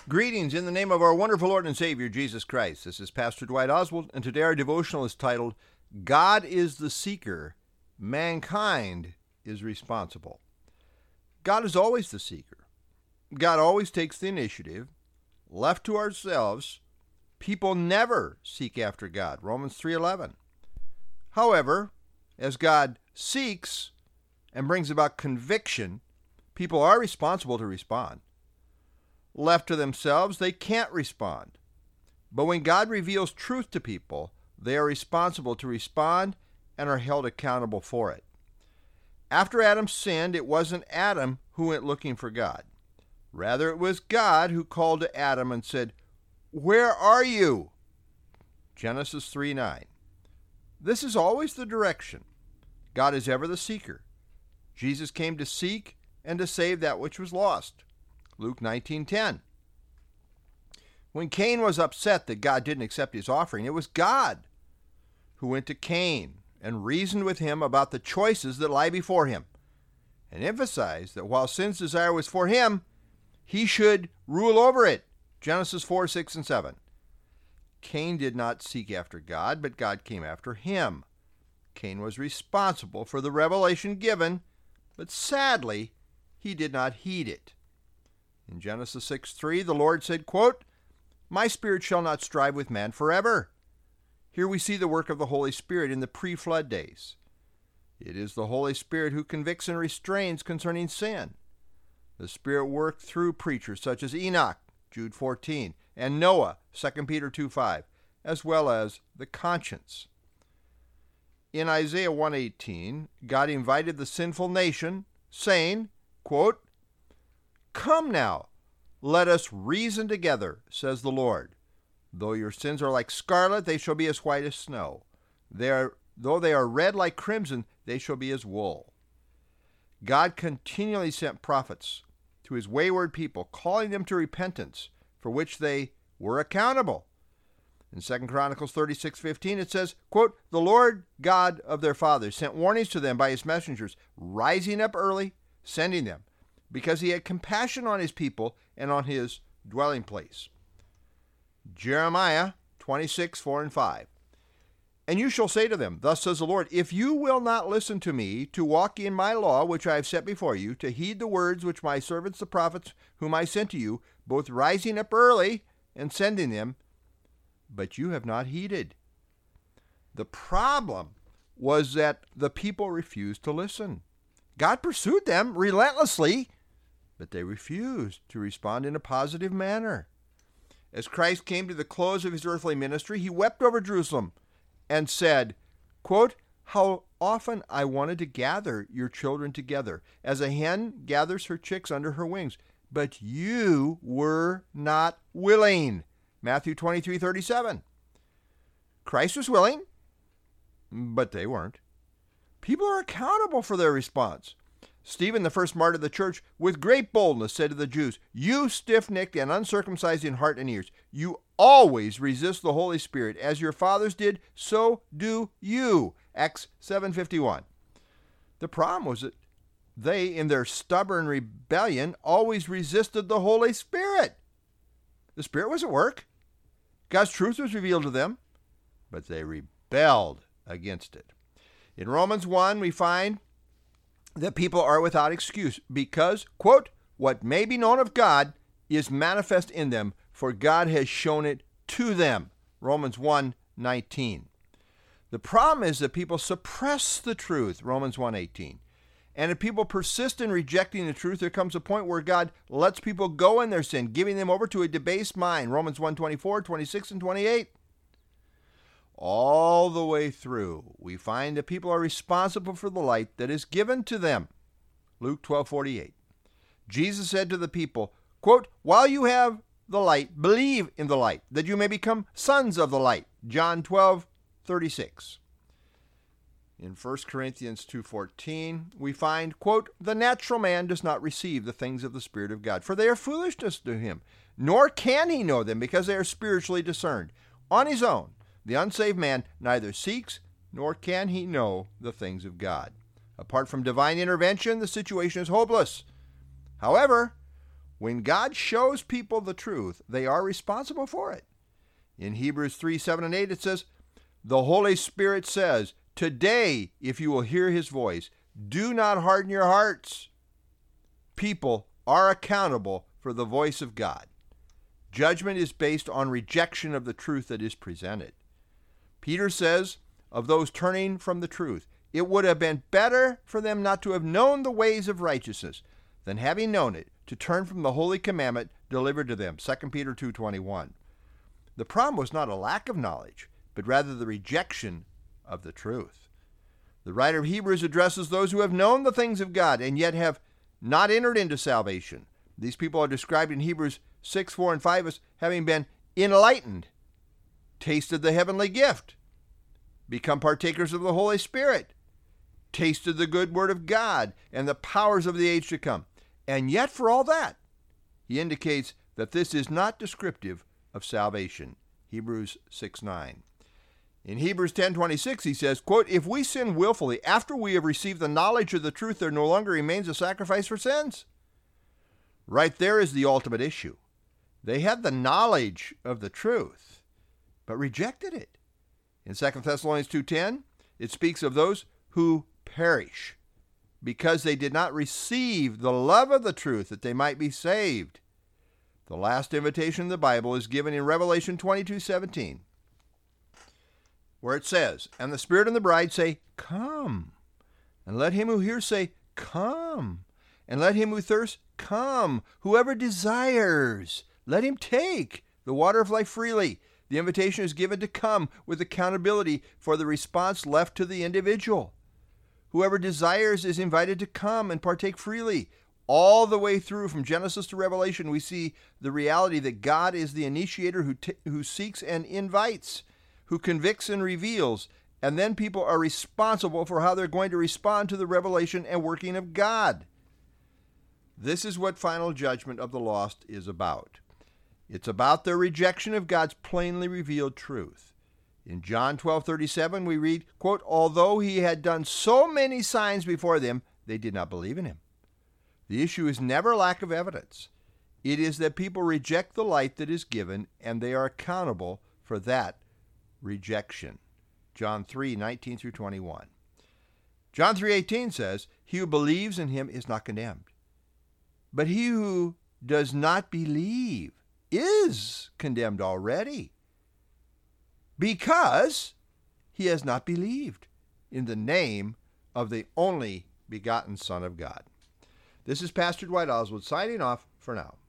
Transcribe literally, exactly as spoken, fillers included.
Greetings in the name of our wonderful Lord and Savior, Jesus Christ. This is Pastor Dwight Oswald, and today our devotional is titled, God is the Seeker, Mankind is Responsible. God is always the seeker. God always takes the initiative. Left to ourselves, people never seek after God. Romans three eleven. However, as God seeks and brings about conviction, people are responsible to respond. Left to themselves, they can't respond. But when God reveals truth to people, they are responsible to respond and are held accountable for it. After Adam sinned, it wasn't Adam who went looking for God. Rather, it was God who called to Adam and said, "Where are you?" Genesis three nine. This is always the direction. God is ever the seeker. Jesus came to seek and to save that which was lost. Luke nineteen ten. When Cain was upset that God didn't accept his offering, it was God who went to Cain and reasoned with him about the choices that lie before him, and emphasized that while sin's desire was for him, he should rule over it. Genesis four six and seven. Cain did not seek after God, but God came after him. Cain was responsible for the revelation given, but sadly, he did not heed it. In Genesis six three, the Lord said, quote, "My spirit shall not strive with man forever." Here we see the work of the Holy Spirit in the pre-flood days. It is the Holy Spirit who convicts and restrains concerning sin. The Spirit worked through preachers such as Enoch, Jude fourteen, and Noah, Second Peter two five, as well as the conscience. In Isaiah one eighteen, God invited the sinful nation, saying, quote, "Come now, let us reason together, says the Lord. Though your sins are like scarlet, they shall be as white as snow. They are, though they are red like crimson, they shall be as wool." God continually sent prophets to his wayward people, calling them to repentance, for which they were accountable. In Second Chronicles thirty-six fifteen, it says, quote, "The Lord God of their fathers sent warnings to them by his messengers, rising up early, sending them, because he had compassion on his people and on his dwelling place." Jeremiah twenty-six four and five. "And you shall say to them, Thus says the Lord, if you will not listen to me, to walk in my law which I have set before you, to heed the words which my servants the prophets whom I sent to you, both rising up early and sending them, but you have not heeded." The problem was that the people refused to listen. God pursued them relentlessly, but they refused to respond in a positive manner. As Christ came to the close of his earthly ministry, he wept over Jerusalem and said, quote, "How often I wanted to gather your children together, as a hen gathers her chicks under her wings, but you were not willing." Matthew twenty-three thirty-seven. Christ was willing, but they weren't. People are accountable for their response. Stephen, the first martyr of the church, with great boldness said to the Jews, "You stiff-necked and uncircumcised in heart and ears, you always resist the Holy Spirit. As your fathers did, so do you." Acts seven fifty-one. The problem was that they, in their stubborn rebellion, always resisted the Holy Spirit. The Spirit was at work. God's truth was revealed to them, but they rebelled against it. In Romans one, we find that people are without excuse because, quote, "What may be known of God is manifest in them, for God has shown it to them." Romans one nineteen. The problem is that people suppress the truth. Romans one eighteen. And if people persist in rejecting the truth, there comes a point where God lets people go in their sin, giving them over to a debased mind. Romans one twenty-four, twenty-six, and twenty-eight. All the way through, we find that people are responsible for the light that is given to them. Luke twelve forty-eight. Jesus said to the people, quote, "While you have the light, believe in the light, that you may become sons of the light." John twelve thirty-six. In First Corinthians two fourteen, we find, quote, "The natural man does not receive the things of the Spirit of God, for they are foolishness to him, nor can he know them, because they are spiritually discerned. On his own, the unsaved man neither seeks nor can he know the things of God." Apart from divine intervention, the situation is hopeless. However, When God shows people the truth, they are responsible for it. In Hebrews three, seven, and eight, it says, the Holy Spirit says, today, if you will hear his voice, do not harden your hearts. People are accountable for the voice of God. Judgment is based on rejection of the truth that is presented. Peter says of those turning from the truth, it would have been better for them not to have known the ways of righteousness than having known it, to turn from the holy commandment delivered to them. Second Peter two twenty-one. The problem was not a lack of knowledge, but rather the rejection of the truth. The writer of Hebrews addresses those who have known the things of God and yet have not entered into salvation. These people are described in Hebrews six, four, and five as having been enlightened, tasted the heavenly gift, become partakers of the Holy Spirit, tasted the good word of God and the powers of the age to come. And yet for all that, he indicates that this is not descriptive of salvation. Hebrews six, nine. In Hebrews ten twenty-six, he says, quote, if we sin willfully after we have received the knowledge of the truth, there no longer remains a sacrifice for sins. Right there is the ultimate issue. They had the knowledge of the truth, but rejected it. In Second Thessalonians two ten, it speaks of those who perish because they did not receive the love of the truth that they might be saved. The last invitation in the Bible is given in Revelation twenty-two seventeen, where it says, and the Spirit and the bride say, come. And let him who hears say, come. And let him who thirsts, come. Whoever desires, let him take the water of life freely. The invitation is given to come with accountability for the response left to the individual. Whoever desires is invited to come and partake freely. All the way through from Genesis to Revelation, we see the reality that God is the initiator who, t- who seeks and invites, who convicts and reveals, and then people are responsible for how they're going to respond to the revelation and working of God. This is what final judgment of the lost is about. It's about their rejection of God's plainly revealed truth. In John twelve thirty-seven, we read, quote, although he had done so many signs before them, they did not believe in him. The issue is never lack of evidence. It is that people reject the light that is given, and they are accountable for that rejection. John three nineteen through twenty-one. John three eighteen says, he who believes in him is not condemned. But he who does not believe is condemned already, because he has not believed in the name of the only begotten Son of God. This is Pastor Dwight Oswald signing off for now.